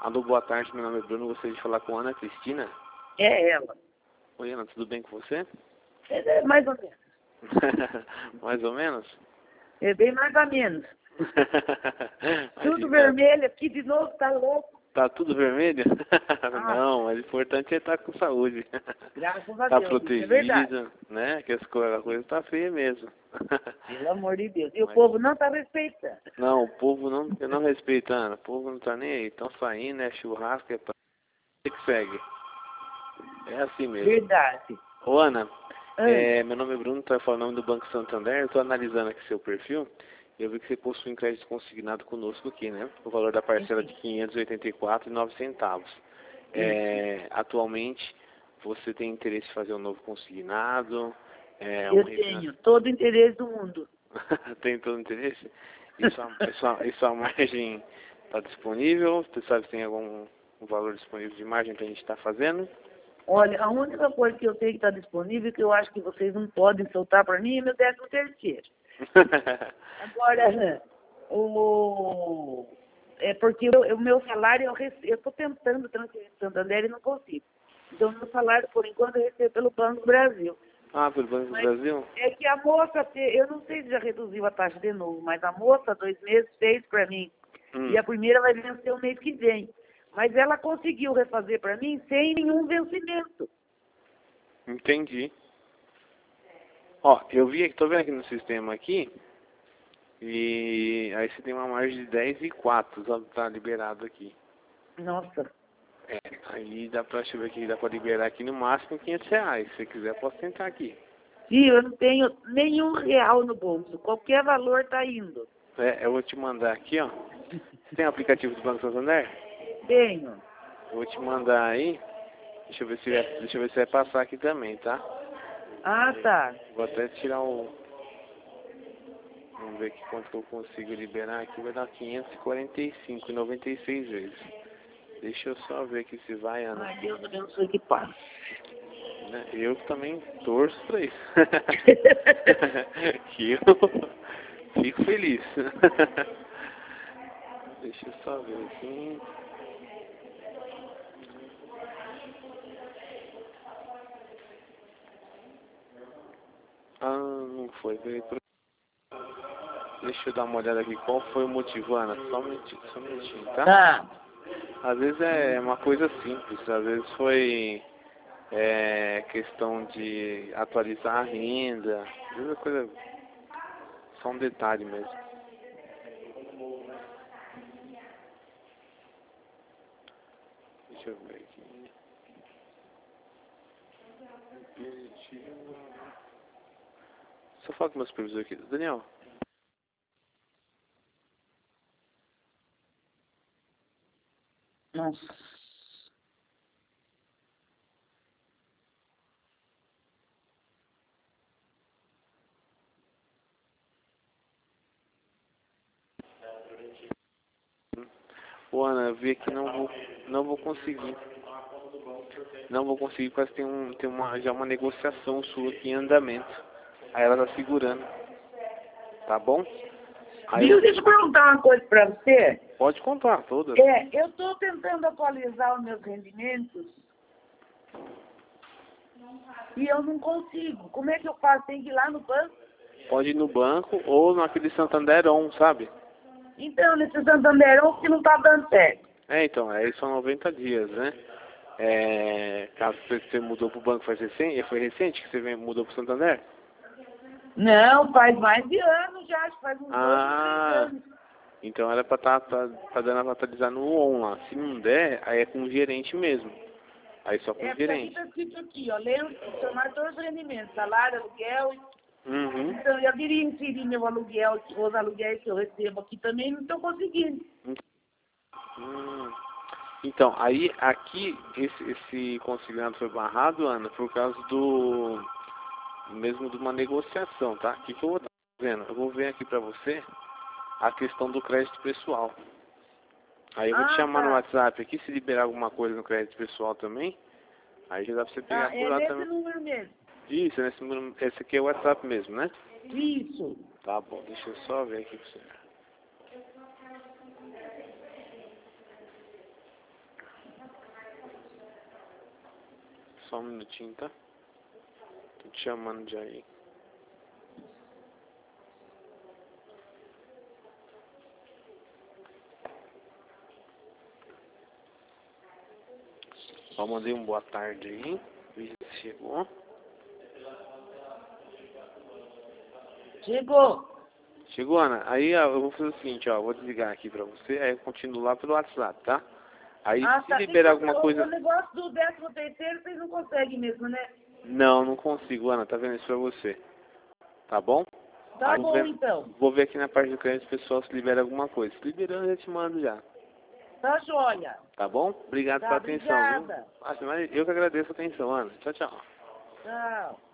Alô, boa tarde, meu nome é Bruno, gostaria de falar com a Ana Cristina. É ela. Oi, Ana, tudo bem com você? É mais ou menos. Mais ou menos? É bem mais ou menos. Tudo Imagina. vermelho aqui de novo, tá louco. Tá tudo vermelho? Ah, Não, mas o importante é estar com saúde. graças a Tá Deus, isso é verdade. protegido, né? Que a coisa tá feia mesmo. Pelo amor de Deus. E o Mas- povo não tá respeitando. Não, o povo não respeita, Ana. O povo não tá nem aí. Estão saindo, é churrasco, é pra que segue. É assim mesmo. Verdade. Ô, Ana, Ah, meu nome é Bruno, tô falando o nome do Banco Santander. Eu tô analisando aqui seu perfil. Eu vi que você possui um crédito consignado conosco aqui, né? O valor da parcela de R$ 584,09. isso. Atualmente, você tem interesse em fazer um novo consignado? Um Eu tenho todo o interesse do mundo. Tem todo o interesse? E sua margem está disponível? Você sabe se tem algum valor disponível de margem que a gente está fazendo? Olha, a única coisa que eu sei que está disponível, que eu acho que vocês não podem soltar para mim, é meu 13º. Agora, é porque o meu salário, eu estou tentando transferir para Santander e não consigo. Então, meu salário, por enquanto, eu recebo pelo Banco do Brasil. Ah, pelo Banco do Mas Brasil? é que a moça, eu não sei se já reduziu a taxa de novo, mas a moça, 2 meses, fez para mim. E a primeira vai vencer o mês que vem. Mas ela conseguiu refazer para mim sem nenhum vencimento. Entendi. Ó, eu vi aqui, tô vendo aqui no sistema aqui, e aí você tem uma margem de 10,04, tá liberado aqui. Nossa. Aí dá pra, deixa eu ver aqui, dá pra liberar aqui no máximo R$ 500. Se você quiser, posso tentar aqui. Sim, eu não tenho nenhum real no bolso. Qualquer valor está indo. Eu vou te mandar aqui, ó. Você tem o aplicativo do Banco Santander? Tenho. Eu vou te mandar aí. Deixa eu ver se vai passar aqui também, tá? Ah, tá. Vou até tirar o... Vamos ver aqui quanto que eu consigo liberar aqui. Vai dar 545,96 vezes. Deixa eu só ver aqui se vai, Ana. Ai, Deus abençoe que passa. Né? Eu também torço pra isso. Que eu fico feliz. Deixa eu só ver aqui. Ah, não foi. Deixa eu dar uma olhada aqui. Qual foi o motivo, Ana? Só um minutinho, tá? Tá. Às vezes é uma coisa simples. Às vezes foi questão de atualizar a renda. Às vezes é coisa... Só um detalhe mesmo. Deixa eu ver aqui. Só fala com meus supervisores aqui. Daniel. Nossa. Ô, Ana, eu vi aqui não vou conseguir. Não vou conseguir porque já uma negociação sua aqui em andamento. Aí ela tá segurando. Tá bom? Aí Viu, deixa eu perguntar uma coisa para você. pode contar todas. Eu estou tentando atualizar os meus rendimentos e eu não consigo. Como é que eu faço? Tem que ir lá no banco? Pode ir no banco ou naquele Santander On, sabe? Então, nesse Santanderão que não está dando certo. Então, aí são 90 dias, né? Caso você mudou pro banco foi recente que você mudou pro Santander? Não, faz mais de ano já, acho que faz uns 2 ou 3 anos. Então era pra tá dando pra atualizar no On lá. Se não der, aí é com o gerente mesmo. Aí só com o Porque aqui gerente. está escrito aqui, ó, lendo, somar todos os rendimentos, salário, aluguel. Uhum. Então, eu queria inserir meu aluguel, os aluguéis que eu recebo aqui também, não estou conseguindo. Hum. Então, aí aqui esse consignado foi barrado, Ana, por causa mesmo de uma negociação, tá? O que eu vou estar fazendo? Eu vou ver aqui pra você a questão do crédito pessoal. Aí eu vou te chamar no Tá. WhatsApp aqui, se liberar alguma coisa no crédito pessoal também, aí já dá pra você pegar por É lá nesse também. número mesmo. Isso, esse aqui é o WhatsApp mesmo, né? Isso. Tá bom, deixa eu só ver aqui pra você. Só um minutinho, tá? Tô te chamando já aí. Ó, mandei um boa tarde aí. Vê se chegou. Chegou. Chegou, Ana? Aí ó, eu vou fazer o seguinte, ó. Vou desligar aqui pra você. Aí eu continuo lá pelo WhatsApp, tá? Aí se Tá. liberar alguma coisa... O negócio do 13º, vocês não conseguem mesmo, né? Não consigo, Ana. Tá vendo isso pra você? Tá bom? Tá Aí bom, então. vou ver aqui na parte do cliente se o pessoal se libera alguma coisa. Se liberando, eu te mando já. Tá joia. Tá bom? Obrigado Tá, pela atenção, viu? obrigada. Eu que agradeço a atenção, Ana. Tchau, tchau. Tchau.